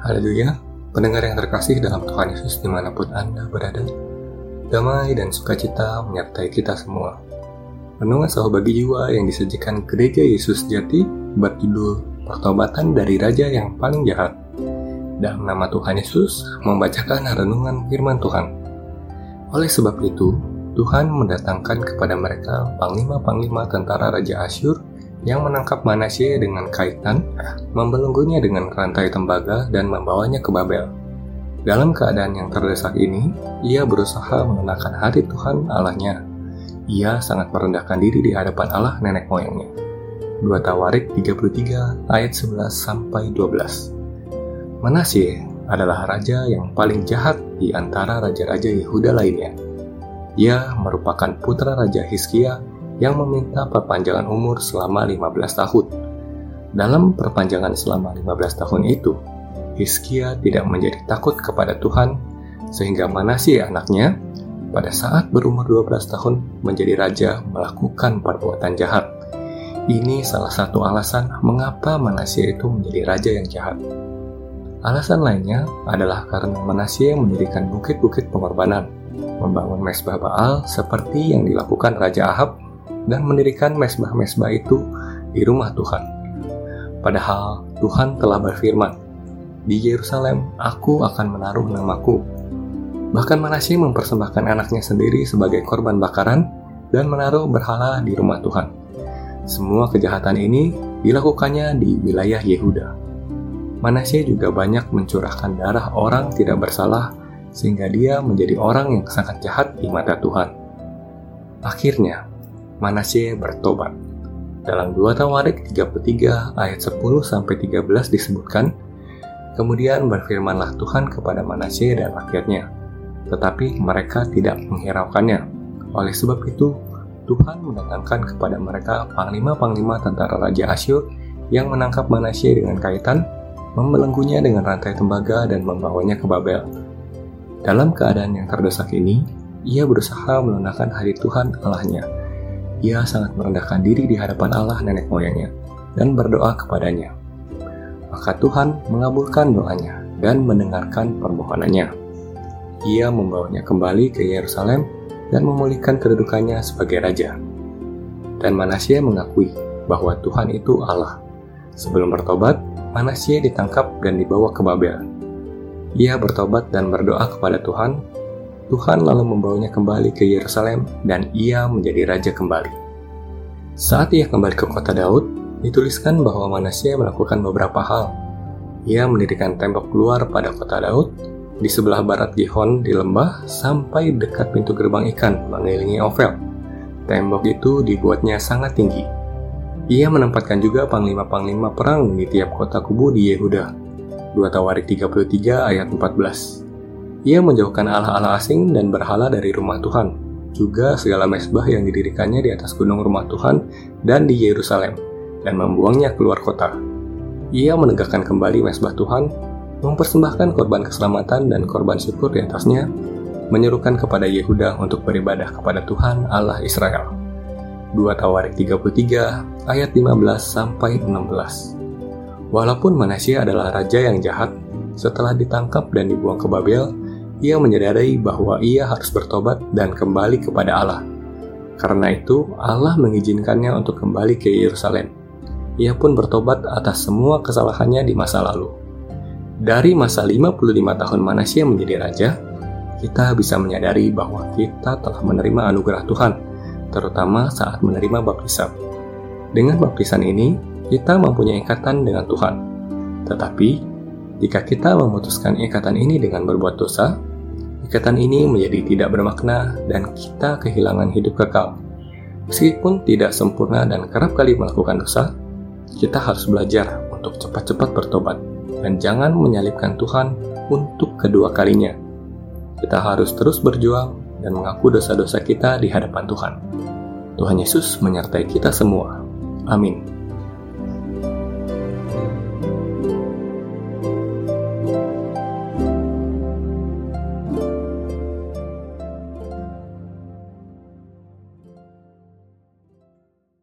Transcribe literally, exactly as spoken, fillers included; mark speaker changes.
Speaker 1: Haleluya, pendengar yang terkasih dalam Tuhan Yesus dimanapun Anda berada, damai dan sukacita menyertai kita semua. Renungan Sahabat Bagi Jiwa yang disajikan Gereja Yesus Jati berjudul Pertobatan dari Raja yang Paling Jahat. Dalam nama Tuhan Yesus membacakan renungan firman Tuhan. Oleh sebab itu, Tuhan mendatangkan kepada mereka panglima-panglima tentara Raja Asyur yang menangkap Manasye dengan kaitan, membelenggunya dengan rantai tembaga dan membawanya ke Babel. Dalam keadaan yang terdesak ini, ia berusaha menunaikan hati Tuhan Allahnya. Ia sangat merendahkan diri di hadapan Allah nenek moyangnya. dua Tawarik tiga puluh tiga ayat sebelas sampai dua belas. Manasye adalah raja yang paling jahat di antara raja-raja Yehuda lainnya. Ia merupakan putra Raja Hizkia yang meminta perpanjangan umur selama lima belas tahun. Dalam perpanjangan selama lima belas tahun itu, Hizkia tidak menjadi takut kepada Tuhan, sehingga Manasye anaknya pada saat berumur dua belas tahun menjadi raja melakukan perbuatan jahat. Ini salah satu alasan mengapa Manasye itu menjadi raja yang jahat. Alasan lainnya adalah karena Manasye mendirikan bukit-bukit pengorbanan, membangun mezbah Baal seperti yang dilakukan Raja Ahab, dan mendirikan mezbah-mezbah itu di rumah Tuhan. Padahal Tuhan telah berfirman, "Di Yerusalem aku akan menaruh namaku." Bahkan Manasye mempersembahkan anaknya sendiri sebagai korban bakaran dan menaruh berhala di rumah Tuhan. Semua kejahatan ini dilakukannya di wilayah Yehuda. Manasye juga banyak mencurahkan darah orang tidak bersalah, sehingga dia menjadi orang yang sangat jahat di mata Tuhan. Akhirnya, Manasye bertobat. Dalam dua Tawarik tiga puluh tiga ayat sepuluh sampai tiga belas disebutkan, "Kemudian berfirmanlah Tuhan kepada Manasye dan rakyatnya, tetapi mereka tidak menghiraukannya. Oleh sebab itu, Tuhan mendatangkan kepada mereka panglima-panglima tentara Raja Asyur yang menangkap Manasye dengan kaitan, membelenggunya dengan rantai tembaga dan membawanya ke Babel." Dalam keadaan yang terdesak ini, ia berusaha melunakkan hati Tuhan Allahnya. Ia sangat merendahkan diri di hadapan Allah nenek moyangnya dan berdoa kepadanya. Maka Tuhan mengabulkan doanya dan mendengarkan permohonannya. Ia membawanya kembali ke Yerusalem dan memulihkan kedudukannya sebagai raja. Dan Manasye mengakui bahwa Tuhan itu Allah. Sebelum bertobat, Manasye ditangkap dan dibawa ke Babel. Ia bertobat dan berdoa kepada Tuhan. Tuhan lalu membawanya kembali ke Yerusalem dan ia menjadi raja kembali. Saat ia kembali ke kota Daud, dituliskan bahwa Manasye melakukan beberapa hal. Ia mendirikan tembok luar pada kota Daud, di sebelah barat Gihon di lembah sampai dekat pintu gerbang ikan mengelilingi Ofel. Tembok itu dibuatnya sangat tinggi. Ia menempatkan juga panglima-panglima perang di tiap kota kubu di Yehuda. dua Tawarik tiga puluh tiga ayat empat belas. Ia menjauhkan allah-allah asing dan berhala dari rumah Tuhan, juga segala mezbah yang didirikannya di atas gunung rumah Tuhan dan di Yerusalem, dan membuangnya keluar kota. Ia menegakkan kembali mezbah Tuhan, mempersembahkan korban keselamatan dan korban syukur di atasnya, menyerukan kepada Yehuda untuk beribadah kepada Tuhan Allah Israel. dua Tawarik tiga puluh tiga ayat lima belas sampai enam belas. Walaupun Manasye adalah raja yang jahat, setelah ditangkap dan dibuang ke Babel, ia menyadari bahwa ia harus bertobat dan kembali kepada Allah. Karena itu, Allah mengizinkannya untuk kembali ke Yerusalem. Ia pun bertobat atas semua kesalahannya di masa lalu. Dari masa lima puluh lima tahun Manasye menjadi raja, kita bisa menyadari bahwa kita telah menerima anugerah Tuhan, terutama saat menerima baptisan. Dengan baptisan ini, kita mempunyai ikatan dengan Tuhan. Tetapi, jika kita memutuskan ikatan ini dengan berbuat dosa, ikatan ini menjadi tidak bermakna dan kita kehilangan hidup kekal. Meskipun tidak sempurna dan kerap kali melakukan dosa, kita harus belajar untuk cepat-cepat bertobat dan jangan menyalibkan Tuhan untuk kedua kalinya. Kita harus terus berjuang dan mengaku dosa-dosa kita di hadapan Tuhan. Tuhan Yesus menyertai kita semua. Amin.